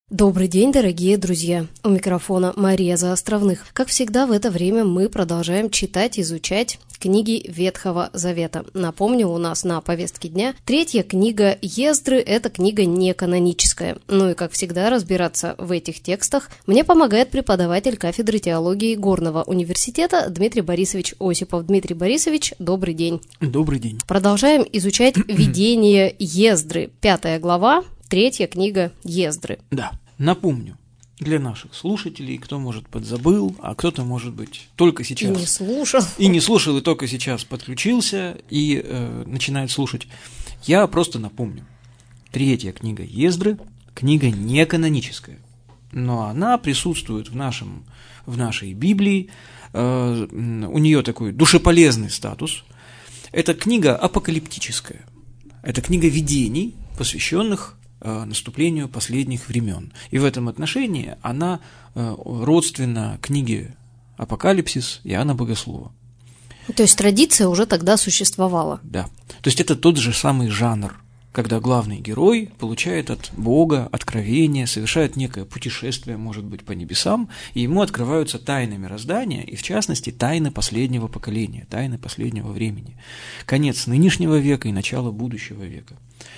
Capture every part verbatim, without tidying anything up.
Добрый день, дорогие друзья! У микрофона Мария Заостровных. Как всегда, в это время мы продолжаем читать, изучать книги Ветхого Завета. Напомню, у нас на повестке дня третья книга Ездры – это книга неканоническая. Ну и, как всегда, разбираться в этих текстах мне помогает преподаватель кафедры теологии Горного университета Дмитрий Борисович Осипов. Дмитрий Борисович, добрый день! Добрый день! Продолжаем изучать видение Ездры. Пятая глава. Третья книга Ездры. Да, напомню, для наших слушателей, кто, может, подзабыл, а кто-то, может быть, только сейчас... И не слушал. И не слушал, и только сейчас подключился и э, начинает слушать. Я просто напомню. Третья книга Ездры – книга неканоническая, но она присутствует в, нашем, в нашей Библии, э, у нее такой душеполезный статус. Это книга апокалиптическая, это книга видений, посвященных наступлению последних времен. И в этом отношении она родственна книге «Апокалипсис» Иоанна Богослова. То есть традиция уже тогда существовала. Да. То есть это тот же самый жанр, когда главный герой получает от Бога откровение, совершает некое путешествие, может быть, по небесам, и ему открываются тайны мироздания, и в частности тайны последнего поколения, тайны последнего времени, конец нынешнего века и начало будущего века.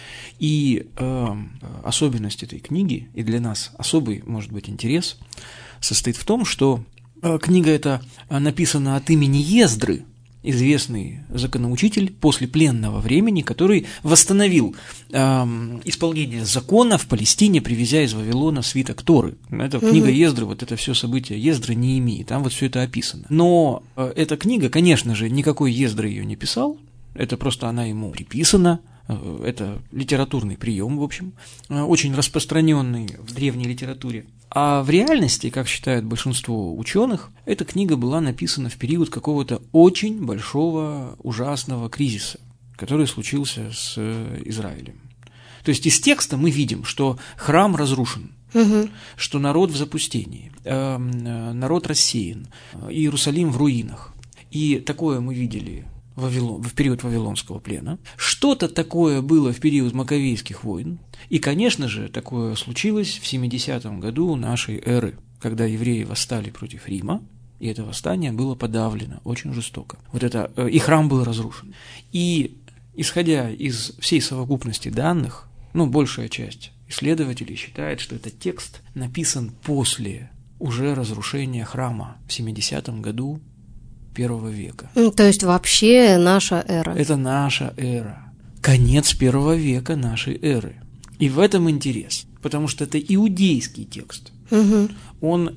И э, особенность этой книги, и для нас особый, может быть, интерес, состоит в том, что э, книга эта написана от имени Ездры, известный законоучитель после пленного времени, который восстановил э, исполнение закона в Палестине, привезя из Вавилона свиток Торы. Это угу. Книга Ездры, вот это все событие Ездры, Неемии, там вот все это описано. Но э, эта книга, конечно же, никакой Ездры ее не писал, это просто она ему приписана. Это литературный прием, в общем, очень распространенный в древней литературе. А в реальности, как считают большинство ученых, эта книга была написана в период какого-то очень большого, ужасного кризиса, который случился с Израилем. То есть из текста мы видим, что храм разрушен, угу. что народ в запустении, э, народ рассеян, Иерусалим в руинах. И такое мы видели Вавилон, в период Вавилонского плена. Что-то такое было в период Маковейских войн. И, конечно же, такое случилось в семидесятом году нашей эры, когда евреи восстали против Рима, и это восстание было подавлено очень жестоко. Вот это, и храм был разрушен. И, исходя из всей совокупности данных, ну, большая часть исследователей считает, что этот текст написан после уже разрушения храма в семидесятом году первого века. То есть вообще наша эра. Это наша эра. Конец первого века нашей эры. И в этом интерес, потому что это иудейский текст. Угу. Он,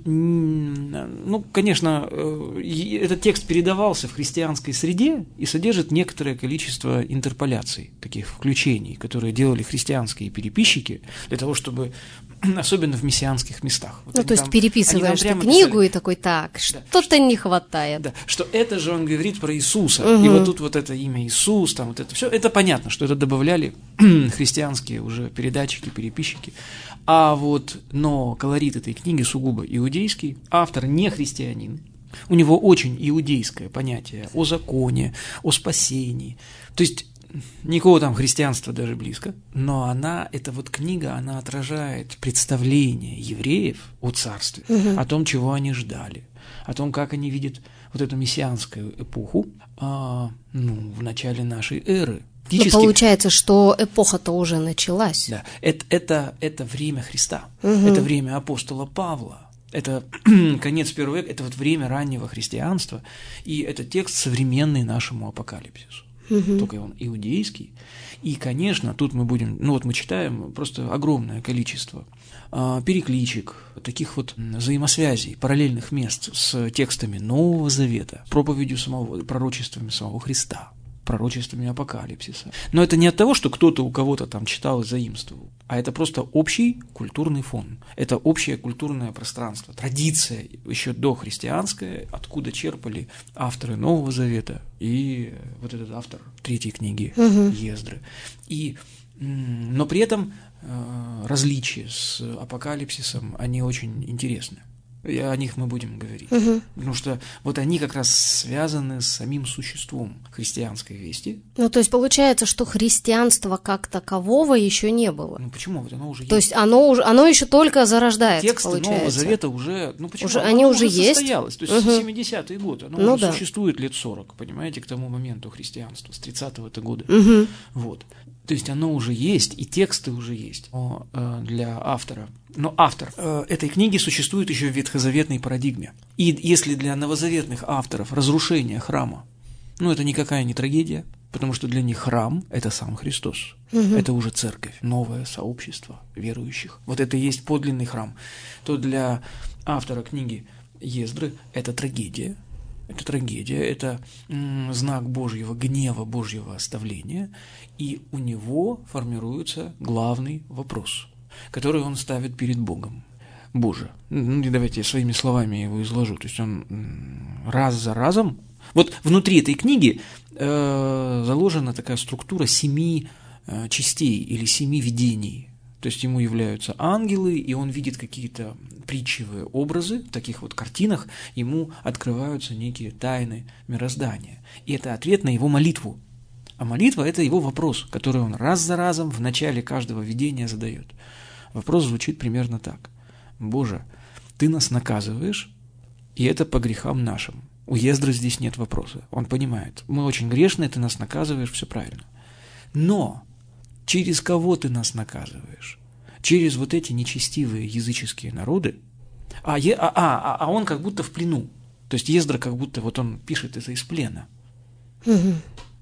ну, конечно, этот текст передавался в христианской среде и содержит некоторое количество интерполяций, таких включений, которые делали христианские переписчики для того, чтобы, особенно в мессианских местах. Вот ну, то есть там, переписываешь ты книгу писали, и такой, так, да, что-то не хватает. Да, что это же он говорит про Иисуса, угу. и вот тут вот это имя Иисус, там вот это все, это понятно, что это добавляли христианские уже передатчики, переписчики. А вот, но колорит этой книги сугубо иудейский, автор не христианин, у него очень иудейское понятие о законе, о спасении, то есть никакого там христианства даже близко, но она, эта вот книга, она отражает представление евреев о царстве, угу. о том, чего они ждали, о том, как они видят вот эту мессианскую эпоху а, ну, в начале нашей эры. Но получается, что эпоха-то уже началась. Да, это, это, это время Христа, угу. это время апостола Павла, это конец первого века, это вот время раннего христианства, и это текст современный нашему апокалипсису. Угу. Только он иудейский. И, конечно, тут мы будем, ну вот мы читаем просто огромное количество а, перекличек, таких вот взаимосвязей, параллельных мест с текстами Нового Завета, проповедью самого, пророчествами самого Христа, пророчествами апокалипсиса. Но это не от того, что кто-то у кого-то там читал и заимствовал, а это просто общий культурный фон. Это общее культурное пространство, традиция еще дохристианская, откуда черпали авторы Нового Завета и вот этот автор третьей книги угу. Ездры. И, но при этом различия с апокалипсисом, они очень интересны. И о них мы будем говорить. Угу. Потому что вот они как раз связаны с самим существом христианской вести. Ну, то есть получается, что христианства как такового еще не было. Ну почему? Вот оно уже есть. То есть оно, уже, оно еще только зарождается, Тексты получается. Нового Завета уже, ну почему? Уже, оно они уже уже есть. состоялось. То есть угу. семидесятый год, оно ну, уже да. существует лет сорок, понимаете, к тому моменту христианства, с тридцатого-то года. Угу. Вот. То есть оно уже есть, и тексты уже есть. Но э, для автора. Но автор э, этой книги существует еще в ветхозаветной парадигме. И если для новозаветных авторов разрушение храма, ну это никакая не трагедия, потому что для них храм – это сам Христос. Угу. Это уже церковь, новое сообщество верующих. Вот это и есть подлинный храм. То для автора книги Ездры это трагедия. Это трагедия, это м, знак Божьего гнева, Божьего оставления, и у него формируется главный вопрос, который он ставит перед Богом. Боже, ну, давайте я своими словами его изложу. То есть он м, раз за разом, вот внутри этой книги э, заложена такая структура семи э, частей или семи видений. То есть ему являются ангелы, и он видит какие-то притчевые образы, в таких вот картинах ему открываются некие тайны мироздания. И это ответ на его молитву. А молитва – это его вопрос, который он раз за разом в начале каждого видения задает. Вопрос звучит примерно так. «Боже, Ты нас наказываешь, и это по грехам нашим». У Ездры здесь нет вопроса. Он понимает, мы очень грешные, Ты нас наказываешь, все правильно. Но через кого Ты нас наказываешь? Через вот эти нечестивые языческие народы? А, е, а, а, а он как будто в плену. То есть Ездра как будто, вот он пишет это из плена. Угу.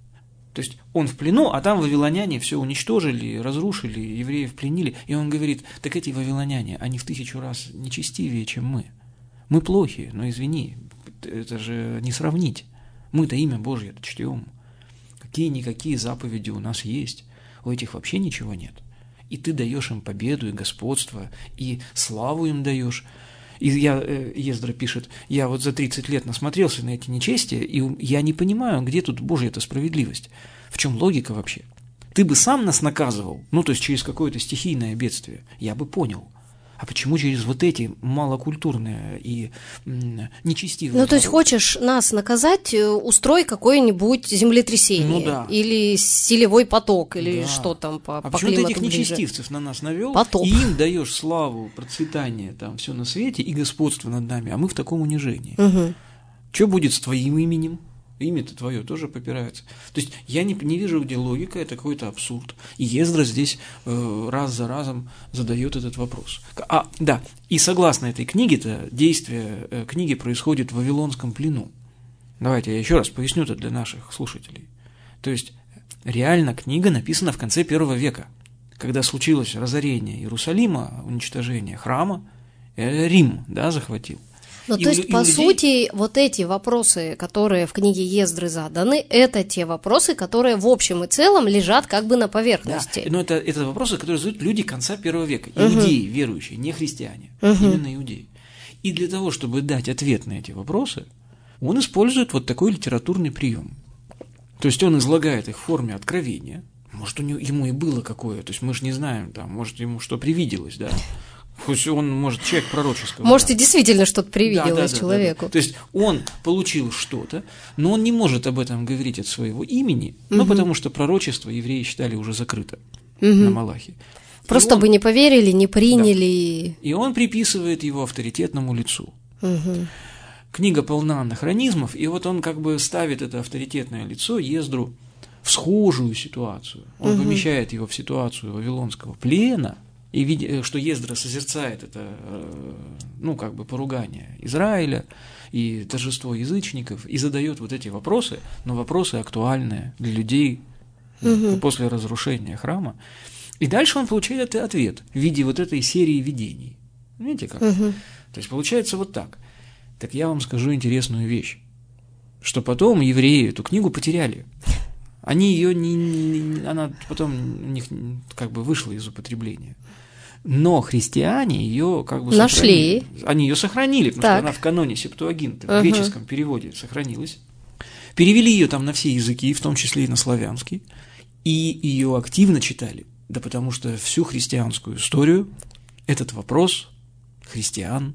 То есть он в плену, а там вавилоняне все уничтожили, разрушили, евреев пленили. И он говорит, так эти вавилоняне, они в тысячу раз нечестивее, чем мы. Мы плохие, но извини, это же не сравнить. Мы-то имя Божье чтем. Какие-никакие заповеди у нас есть. У этих вообще ничего нет. И ты даешь им победу, и господство, и славу им даешь. И я, Ездра пишет, я вот за тридцать лет насмотрелся на эти нечестия, и я не понимаю, где тут Божья-то справедливость. В чем логика вообще? Ты бы сам нас наказывал, ну, то есть через какое-то стихийное бедствие, я бы понял. А почему через вот эти малокультурные и м, нечестивые? Ну, то есть хочешь нас наказать, устрой какое-нибудь землетрясение, ну, да. или селевой поток, или да. что там по, а по почему климату ты этих ближе? Нечестивцев на нас навел, Потоп. и им даешь славу, процветание, там все на свете и господство над нами, а мы в таком унижении. Угу. Что будет с твоим именем? Имя-то твое тоже попирается. То есть я не, не вижу, где логика, это какой-то абсурд. И Ездра здесь э, раз за разом задает этот вопрос. А, да, и согласно этой книге-то, действие э, книги происходит в Вавилонском плену. Давайте я еще раз поясню это для наших слушателей. То есть реально книга написана в конце первого века, когда случилось разорение Иерусалима, уничтожение храма, э, Рим, да, захватил. Ну, то есть, по людей... сути, вот эти вопросы, которые в книге Ездры заданы, это те вопросы, которые в общем и целом лежат как бы на поверхности. Да, но это, это вопросы, которые задают люди конца первого века, угу. иудеи, верующие, не христиане, угу. именно иудеи. И для того, чтобы дать ответ на эти вопросы, он использует вот такой литературный прием. То есть он излагает их в форме откровения. Может, у него, ему и было какое, то есть мы же не знаем, там, может, ему что привиделось, да. Хоть он, может, человек пророческого. Может, да. и действительно что-то привиделось да, да, человеку. Да, да. То есть он получил что-то, но он не может об этом говорить от своего имени, угу. ну, потому что пророчество евреи считали уже закрыто угу. на Малахе. Просто он, бы не поверили, не приняли. Да. И он приписывает его авторитетному лицу. Угу. Книга полна анахронизмов, и вот он как бы ставит это авторитетное лицо Ездру в схожую ситуацию. Он угу. помещает его в ситуацию вавилонского плена, и видя, что Ездра созерцает это, ну, как бы поругание Израиля и торжество язычников, и задает вот эти вопросы, но вопросы актуальные для людей угу. после разрушения храма. И дальше он получает ответ в виде вот этой серии видений. Видите как? Угу. То есть получается вот так. Так я вам скажу интересную вещь, что потом евреи эту книгу потеряли. Они ее не, не, она потом у них как бы вышла из употребления. Но христиане ее как бы нашли. Сохранили. Они ее сохранили, потому так. что она в каноне Септуагинты, uh-huh. в греческом переводе сохранилась. Перевели ее там на все языки, в том числе и на славянский, и ее активно читали. Да потому что всю христианскую историю этот вопрос христиан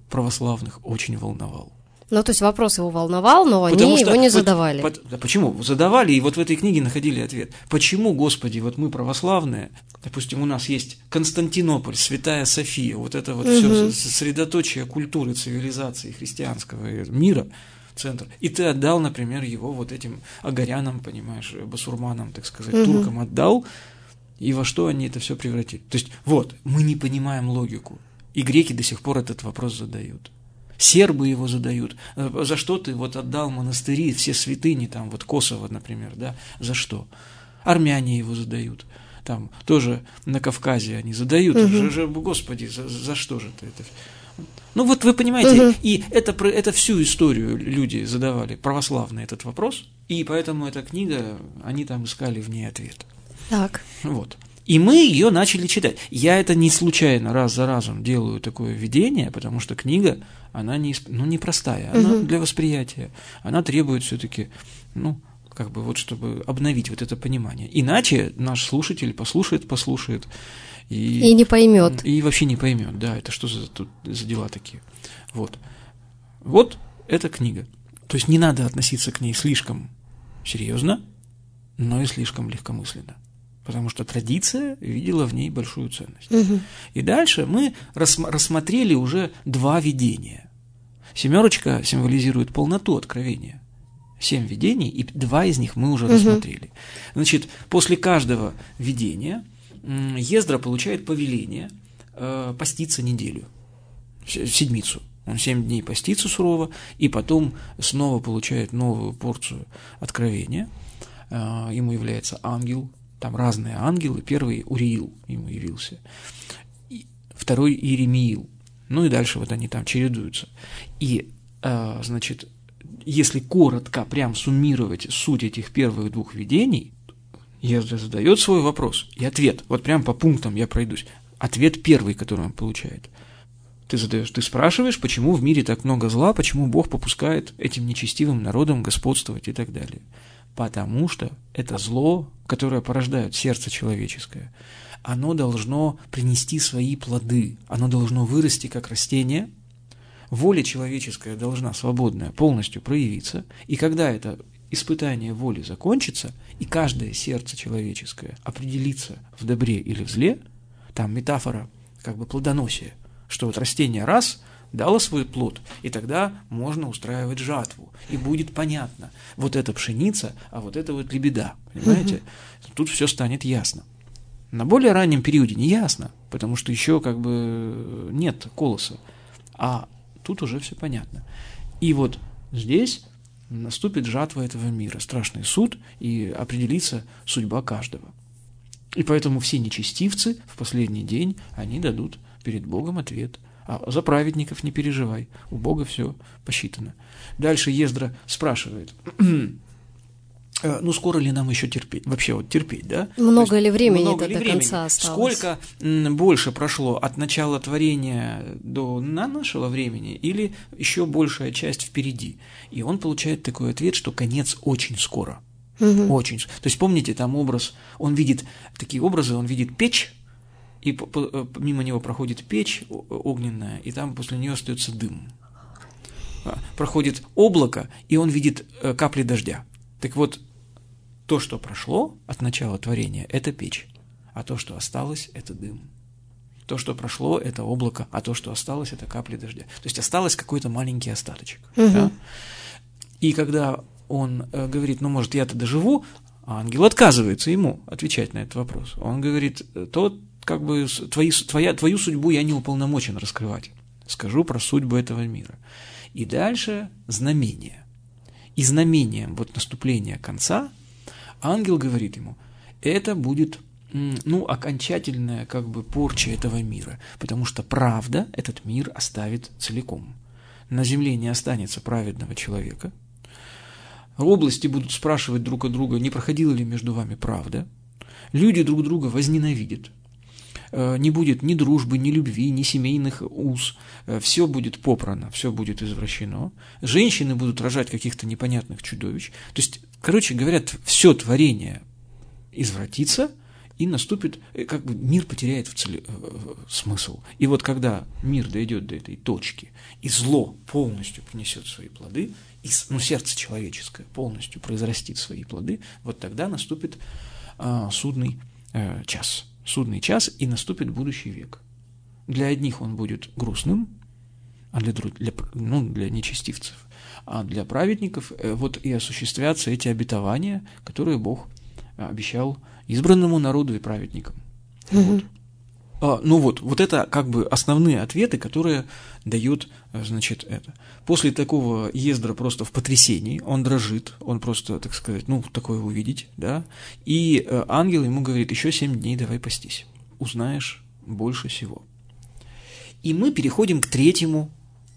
православных очень волновал. Ну, то есть вопрос его волновал, но Потому они что, его не вот, задавали. По, да почему? Задавали, и вот в этой книге находили ответ. Почему, Господи, вот мы православные, допустим, у нас есть Константинополь, Святая София, вот это вот угу. все средоточие культуры, цивилизации христианского мира, центр. И ты отдал, например, его вот этим агарянам, понимаешь, басурманам, так сказать, угу. туркам отдал, и во что они это все превратили. То есть вот, мы не понимаем логику, и греки до сих пор этот вопрос задают. Сербы его задают. За что ты вот отдал монастыри, все святыни, там вот Косово, например, да, за что? Армяне его задают. Там тоже на Кавказе они задают. Угу. Же, Господи, за, за что же ты это? Ну вот вы понимаете, угу. и это, это всю историю люди задавали, православные, этот вопрос, и поэтому эта книга, они там искали в ней ответ. Так. Вот. И мы ее начали читать. Я это не случайно раз за разом делаю такое введение, потому что книга, она не, ну, непростая, она угу. для восприятия. Она требует все-таки, ну, как бы вот, чтобы обновить вот это понимание. Иначе наш слушатель послушает, послушает. И, и не поймет. И вообще не поймет, да, это что за, тут, за дела такие. Вот. Вот эта книга. То есть не надо относиться к ней слишком серьезно, но и слишком легкомысленно. Потому что традиция видела в ней большую ценность. Угу. И дальше мы рассм- рассмотрели уже два видения. Семерочка символизирует полноту откровения. Семь видений, и два из них мы уже угу. рассмотрели. Значит, после каждого видения Ездра получает повеление э, поститься неделю, в седмицу. Он семь дней постится сурово, и потом снова получает новую порцию откровения. Э, ему является ангел. Там разные ангелы. Первый Уриил ему явился, и второй Иеремиил. Ну и дальше вот они там чередуются. И, э, значит, если коротко прям суммировать суть этих первых двух видений, Ездра задает свой вопрос и ответ. Вот прям по пунктам я пройдусь. Ответ первый, который он получает. Ты задаешь, ты спрашиваешь, почему в мире так много зла, почему Бог попускает этим нечестивым народам господствовать и так далее. Потому что это зло, которое порождает сердце человеческое, оно должно принести свои плоды, оно должно вырасти как растение, воля человеческая должна свободная полностью проявиться, и когда это испытание воли закончится, и каждое сердце человеческое определится в добре или в зле, там метафора как бы плодоносия, что вот растение раз дало свой плод, и тогда можно устраивать жатву, и будет понятно, вот это пшеница, а вот это вот лебеда, понимаете? Угу. Тут все станет ясно. На более раннем периоде не ясно, потому что еще как бы нет колоса, а тут уже все понятно. И вот здесь наступит жатва этого мира, страшный суд, и определится судьба каждого. И поэтому все нечестивцы в последний день, они дадут перед Богом ответ. А за праведников не переживай, у Бога все посчитано. Дальше Ездра спрашивает, ну скоро ли нам еще терпеть? Вообще вот терпеть, да? Много есть, ли времени много до ли времени? конца осталось? Сколько больше прошло от начала творения до нашего времени, или еще большая часть впереди? И он получает такой ответ, что конец очень скоро. Угу. Очень. То есть помните, там образ, он видит, такие образы, он видит печь, и мимо него проходит печь огненная, и там после нее остается дым. Проходит облако, и он видит капли дождя. Так вот, то, что прошло от начала творения, это печь, а то, что осталось, это дым. То, что прошло, это облако, а то, что осталось, это капли дождя. То есть осталось какой-то маленький остаточек. Угу. Да? И когда он говорит, ну, может, я-то доживу, а ангел отказывается ему отвечать на этот вопрос. Он говорит, то как бы твои, твоя, твою судьбу я не уполномочен раскрывать. Скажу про судьбу этого мира. И дальше знамение. И знамением вот наступления конца ангел говорит ему, это будет, ну, окончательная как бы порча этого мира, потому что правда этот мир оставит целиком. На земле не останется праведного человека. Области будут спрашивать друг от друга, не проходила ли между вами правда. Люди друг друга возненавидят. Не будет ни дружбы, ни любви, ни семейных уз. Все будет попрано, все будет извращено. Женщины будут рожать каких-то непонятных чудовищ. То есть, короче говоря, все творение извратится, и наступит, как бы мир потеряет в цели, смысл. И вот когда мир дойдет до этой точки, и зло полностью принесет свои плоды, и, ну, сердце человеческое полностью произрастит свои плоды, вот тогда наступит а, судный а, час. Судный час, и наступит будущий век. Для одних он будет грустным, а для, для, ну, для нечестивцев. А для праведников э, вот и осуществятся эти обетования, которые Бог обещал избранному народу и праведникам. Mm-hmm. Вот. А, ну вот, вот это как бы основные ответы, которые дает, значит, это. После такого Ездра просто в потрясении, он дрожит, он просто, так сказать, ну, такое увидеть, да, и э, ангел ему говорит, еще семь дней давай пастись, узнаешь больше всего. И мы переходим к третьему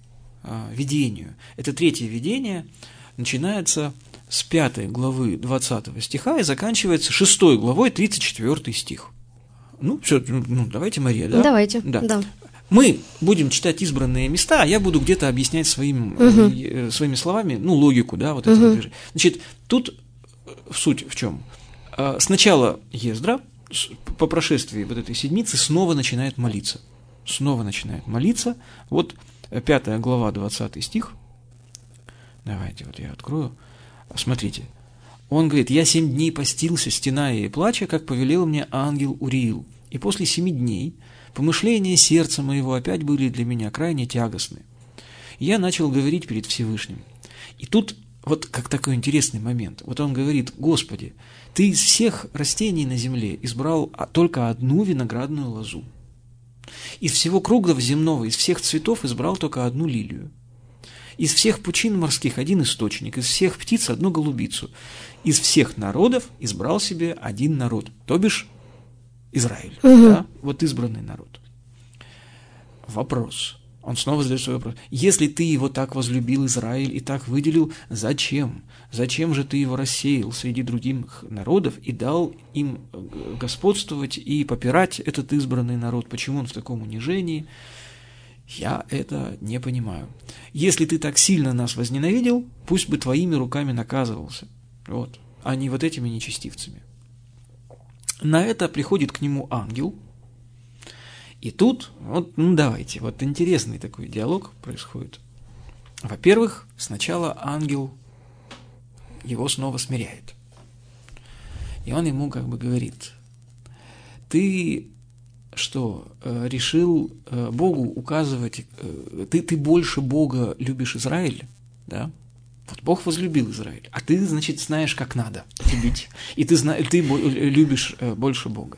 э, видению. Это третье видение начинается с пятой главы двадцатого стиха и заканчивается шестой главой тридцать четвёртый стих. Ну, все, ну, давайте, Мария, да? Давайте, да. да. Мы будем читать избранные места, а я буду где-то объяснять своим, угу. э, своими словами, ну, логику, да, вот этого угу. движения. Значит, тут суть в чем? Сначала Ездра, по прошествии вот этой седмицы, снова начинает молиться. Снова начинает молиться. Вот пятая глава, двадцатый стих. Давайте, вот я открою. Смотрите. Он говорит, «Я семь дней постился, стеная и плача, как повелел мне ангел Уриил. И после семи дней помышления сердца моего опять были для меня крайне тягостны. И я начал говорить перед Всевышним». И тут вот как такой интересный момент. Вот он говорит, «Господи, Ты из всех растений на земле избрал только одну виноградную лозу. Из всего круга земного, из всех цветов избрал только одну лилию. Из всех пучин морских один источник, из всех птиц одну голубицу. Из всех народов избрал себе один народ, то бишь Израиль, угу. да? Вот избранный народ». Вопрос. Он снова задает свой вопрос. Если ты его так возлюбил, Израиль, и так выделил, зачем? Зачем же ты его рассеял среди других народов и дал им господствовать и попирать этот избранный народ? Почему он в таком унижении? Я это не понимаю. Если ты так сильно нас возненавидел, пусть бы твоими руками наказывался, вот, а не вот этими нечестивцами. На это приходит к нему ангел, и тут, вот, ну давайте, вот интересный такой диалог происходит. Во-первых, сначала ангел его снова смиряет. И он ему как бы говорит, ты что, решил Богу указывать, ты, ты больше Бога любишь Израиль, да? Вот Бог возлюбил Израиль, а ты, значит, знаешь, как надо любить, и ты, зна- ты любишь больше Бога.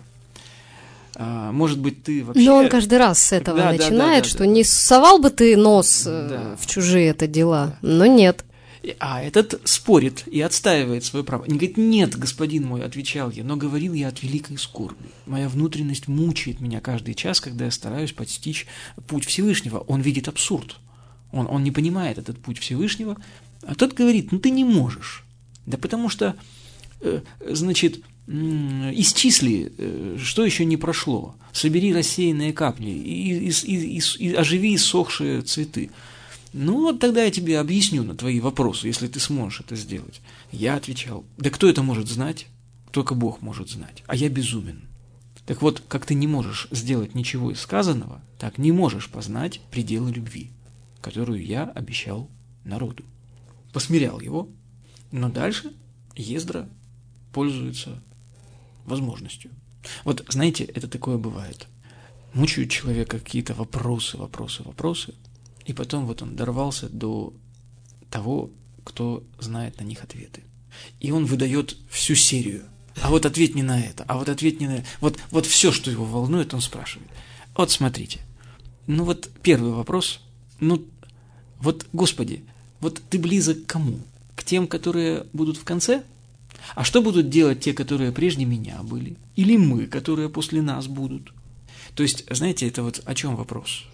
Может быть, ты вообще... Но он каждый раз с этого да, начинает, да, да, да, что да, не совал бы ты нос да. в чужие это дела, да. но нет. А этот спорит и отстаивает свое право. Он говорит, нет, господин мой, отвечал я, но говорил я от великой скорби. Моя внутренность мучает меня каждый час, когда я стараюсь постичь путь Всевышнего. Он видит абсурд. Он, он не понимает этот путь Всевышнего. А тот говорит, ну ты не можешь. Да потому что, э, значит, э, исчисли, э, что еще не прошло. Собери рассеянные капли и, и, и, и, и оживи иссохшие цветы. Ну, вот тогда я тебе объясню на твои вопросы, если ты сможешь это сделать. Я отвечал, да кто это может знать? Только Бог может знать, а я безумен. Так вот, как ты не можешь сделать ничего из сказанного, так не можешь познать пределы любви, которую я обещал народу. Посмирял его, но дальше Ездра пользуется возможностью. Вот, знаете, это такое бывает. Мучают человека какие-то вопросы, вопросы, вопросы, и потом вот он дорвался до того, кто знает на них ответы. И он выдает всю серию. А вот ответь не на это, а вот ответь не на это. Вот, вот все, что его волнует, он спрашивает. Вот смотрите. Ну вот первый вопрос. Ну вот, Господи, вот ты близок к кому? К тем, которые будут в конце? А что будут делать те, которые прежде меня были? Или мы, которые после нас будут? То есть, знаете, это вот о чем вопрос?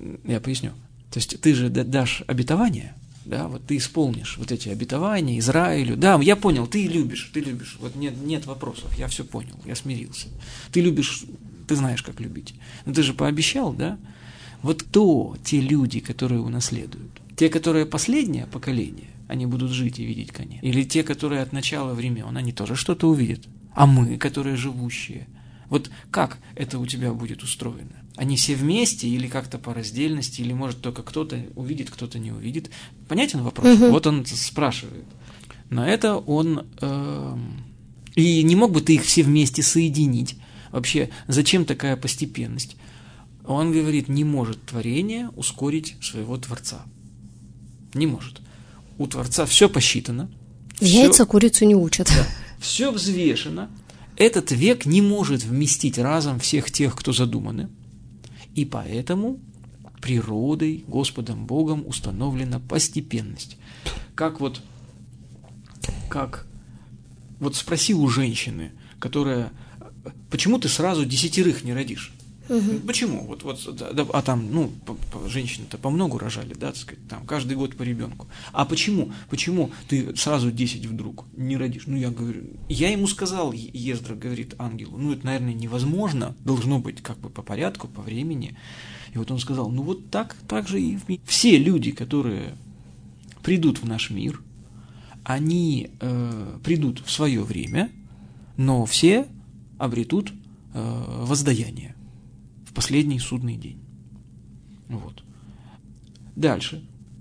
Я поясню. То есть ты же дашь обетование, да, вот ты исполнишь вот эти обетования Израилю. Да, я понял, ты любишь, ты любишь, вот нет, нет вопросов, я все понял, я смирился. Ты любишь, ты знаешь, как любить. Но ты же пообещал, да? Вот кто те люди, которые унаследуют? Те, которые последнее поколение, они будут жить и видеть конец? Или те, которые от начала времен, они тоже что-то увидят? А мы, которые живущие, Вот как это у тебя будет устроено? Они все вместе или как-то по раздельности, или, может, только кто-то увидит, кто-то не увидит? Понятен вопрос? Угу. Вот он спрашивает. На это он... Э, и не мог бы ты их все вместе соединить? Вообще, зачем такая постепенность? Он говорит, не может творение ускорить своего Творца. Не может. У Творца все посчитано. Яйца курицу не учат. Да, все взвешено. Этот век не может вместить разом всех тех, кто задуманы. И поэтому природой, Господом Богом установлена постепенность. Как вот, как, вот спроси у женщины, которая, почему ты сразу десятерых не родишь? Угу. Почему? Вот, вот, да, а там, ну, женщины-то по многу рожали, да, так сказать, там, каждый год по ребенку. А почему? Почему ты сразу десять вдруг не родишь? Ну, я говорю, я ему сказал, Ездра говорит ангелу, ну, это, наверное, невозможно, должно быть как бы по порядку, по времени. И вот он сказал, ну, вот так, так же и в мире. Все люди, которые придут в наш мир, они э, придут в свое время, но все обретут э, воздаяние. Последний судный день. Вот. Дальше.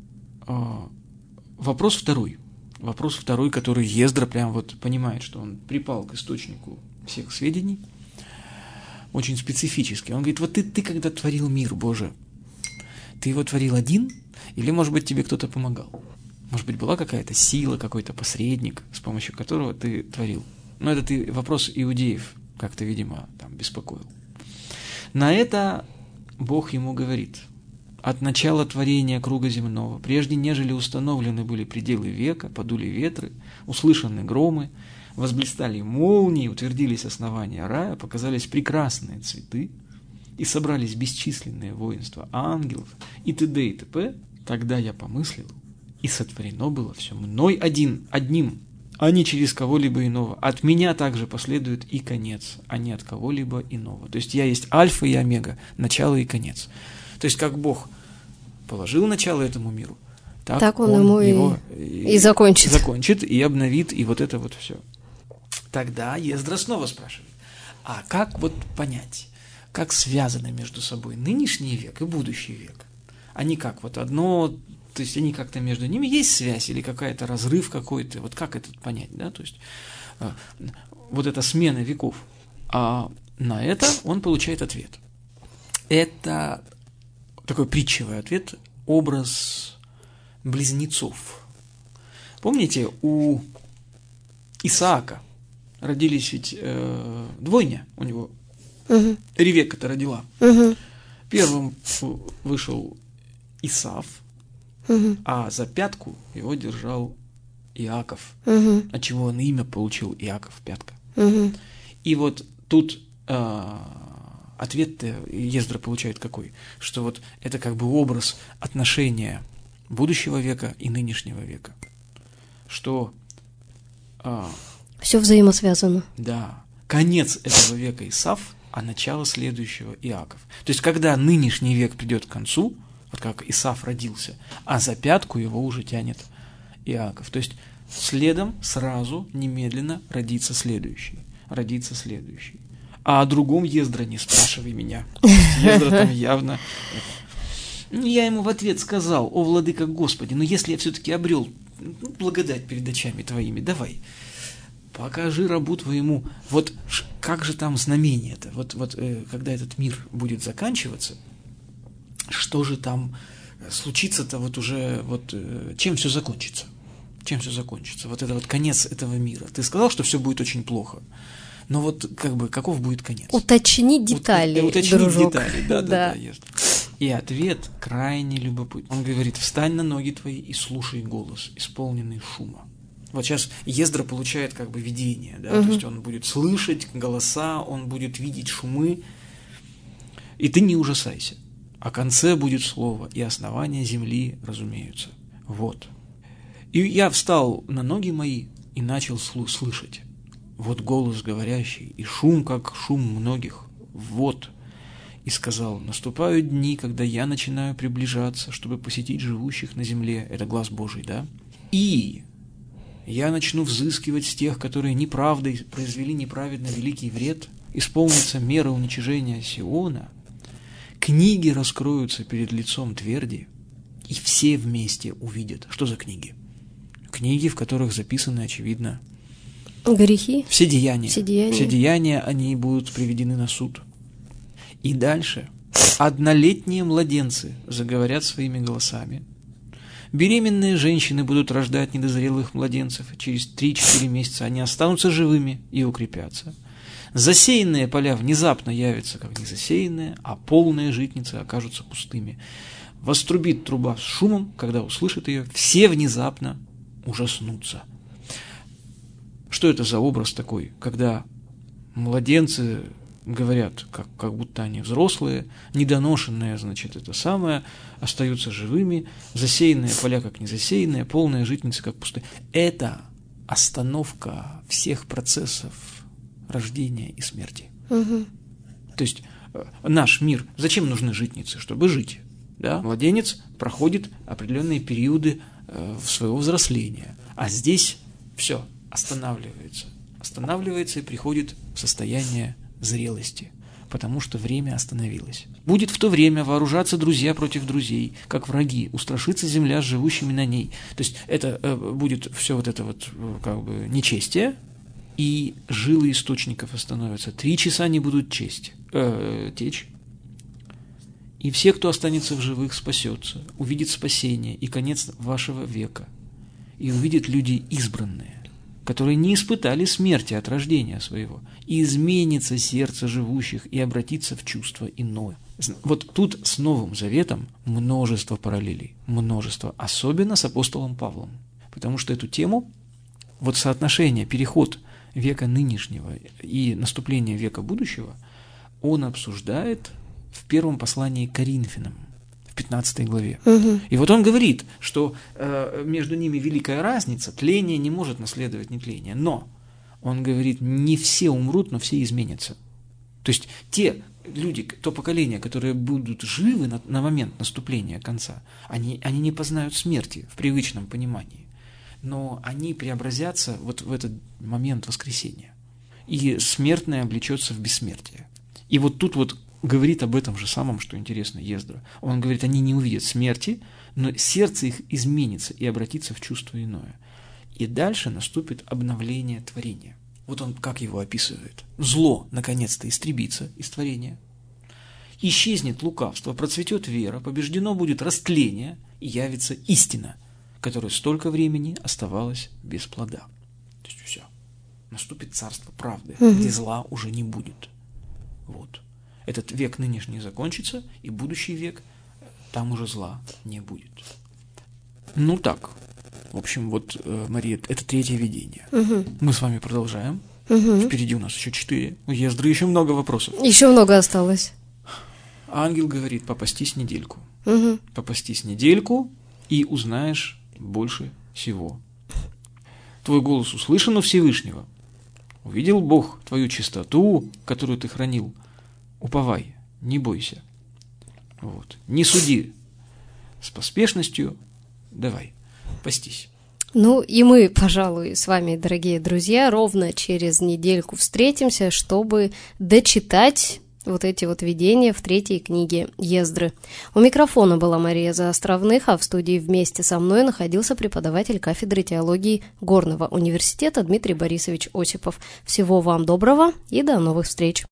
Вопрос второй. Вопрос второй, который Ездра прям вот понимает, что он припал к источнику всех сведений. Очень специфический. Он говорит, вот ты, ты когда творил мир, Боже, ты его творил один? Или, может быть, тебе кто-то помогал? Может быть, была какая-то сила, какой-то посредник, с помощью которого ты творил? Но это ты вопрос иудеев как-то, видимо, там беспокоил. На это Бог ему говорит, от начала творения круга земного, прежде нежели установлены были пределы века, подули ветры, услышаны громы, возблистали молнии, утвердились основания рая, показались прекрасные цветы, и собрались бесчисленные воинства ангелов, и т.д. и т.п., тогда я помыслил, и сотворено было все мной один, одним, а не через кого-либо иного. От меня также последует и конец, а не от кого-либо иного. То есть я есть альфа и омега, начало и конец. То есть как Бог положил начало этому миру, так, так он, он ему его и, и закончит. закончит, и обновит, и вот это вот все. Тогда Ездра снова спрашивает, а как вот понять, как связаны между собой нынешний век и будущий век? Они как вот одно... То есть они как-то между ними есть связь или какая-то разрыв какой-то, вот как это понять, да, то есть э, вот эта смена веков. А на это он получает ответ. Это такой притчевый ответ, образ близнецов. Помните, у Исаака родились ведь э, двойня у него, угу. Ревекка-то родила. Угу. Первым вышел Исав, угу. а за пятку его держал Иаков, угу. от чего он имя получил Иаков, пятка. Угу. И вот тут э, ответ-то Ездра получает какой? Что вот это как бы образ отношения будущего века и нынешнего века. Что... Э, все взаимосвязано. Да. Конец этого века Исав, а начало следующего Иаков. То есть, когда нынешний век придет к концу, вот как Исав родился, а за пятку его уже тянет Иаков. То есть следом сразу, немедленно родится следующий, родится следующий. А о другом Ездра не спрашивай меня. Ездра там явно... Я ему в ответ сказал, о, владыка Господи, но если я все-таки обрел благодать перед очами твоими, давай, покажи рабу твоему, вот как же там знамение-то, вот, вот э, когда этот мир будет заканчиваться, что же там случится-то вот уже, вот чем все закончится? Чем все закончится? Вот это вот конец этого мира. Ты сказал, что все будет очень плохо, но вот как бы каков будет конец? Уточни детали, Ут, уточни дружок. детали, да, да, да. да и ответ крайне любопытный. Он говорит, встань на ноги твои и слушай голос, исполненный шума. Вот сейчас Ездра получает как бы видение, да, угу. то есть он будет слышать голоса, он будет видеть шумы, и ты не ужасайся. О конце будет слово, и основания земли разумеются. Вот. И я встал на ноги мои и начал слышать. Вот голос говорящий, и шум, как шум многих. Вот. И сказал, наступают дни, когда я начинаю приближаться, чтобы посетить живущих на земле. Это глас Божий, да? И я начну взыскивать с тех, которые неправдой произвели неправедно великий вред, исполнится мера уничижения Сиона, книги раскроются перед лицом тверди, и все вместе увидят. Что за книги? Книги, в которых записаны, очевидно, грехи, все деяния. Все деяния. Все деяния, они будут приведены на суд. И дальше однолетние младенцы заговорят своими голосами. Беременные женщины будут рождать недозрелых младенцев, и через три-четыре месяца они останутся живыми и укрепятся. Засеянные поля внезапно явятся как незасеянные, а полные житницы окажутся пустыми. Вострубит труба с шумом, когда услышат ее, все внезапно ужаснутся. Что это за образ такой, когда младенцы говорят, как, как будто они взрослые, недоношенные, значит, это самое, остаются живыми, засеянные поля как незасеянные, полные житницы как пустые. Это остановка всех процессов рождения и смерти. Угу. То есть наш мир, зачем нужны житницы? Чтобы жить. Да? Младенец проходит определенные периоды э, своего взросления, а здесь все останавливается. Останавливается и приходит в состояние зрелости, потому что время остановилось. Будет в то время вооружаться друзья против друзей, как враги, устрашится земля с живущими на ней. То есть это э, будет все вот это вот как бы нечестие, и жилы источников остановятся. Три часа не будут честь, э, течь. И все, кто останется в живых, спасется, увидит спасение и конец вашего века. И увидят люди избранные, которые не испытали смерти от рождения своего. И изменится сердце живущих и обратится в чувство иное. Вот тут с Новым Заветом множество параллелей, множество, особенно с апостолом Павлом. Потому что эту тему, вот соотношение, переход века нынешнего и наступление века будущего, он обсуждает в первом послании к Коринфянам, в пятнадцатой главе. Угу. И вот он говорит, что э, между ними великая разница, тление не может наследовать нетление, но он говорит, не все умрут, но все изменятся. То есть те люди, то поколение, которые будут живы на, на момент наступления конца, они, они не познают смерти в привычном понимании, но они преобразятся вот в этот момент воскресения, и смертное облечется в бессмертие. И вот тут вот говорит об этом же самом, что интересно, Ездра. Он говорит, они не увидят смерти, но сердце их изменится и обратится в чувство иное. И дальше наступит обновление творения. Вот он как его описывает. Зло, наконец-то, истребится из творения. Исчезнет лукавство, процветет вера, побеждено будет растление, и явится истина, которая столько времени оставалась без плода. То есть все. Наступит царство правды, угу. где зла уже не будет. Вот. Этот век нынешний закончится, и будущий век, там уже зла не будет. Ну так, в общем, вот, Мария, это третье видение. Угу. Мы с вами продолжаем. Угу. Впереди у нас еще четыре. У Ездры еще много вопросов. Еще много осталось. Ангел говорит, попастись недельку. Угу. Попастись недельку, и узнаешь больше всего. Твой голос услышан у Всевышнего. Увидел Бог твою чистоту, которую ты хранил. Уповай, не бойся. Вот. Не суди с поспешностью. Давай, постись. Ну и мы, пожалуй, с вами, дорогие друзья, ровно через недельку встретимся, чтобы дочитать вот эти вот видения в третьей книге Ездры. У микрофона была Мария Заостровных, а в студии вместе со мной находился преподаватель кафедры теологии Горного университета Дмитрий Борисович Осипов. Всего вам доброго и до новых встреч!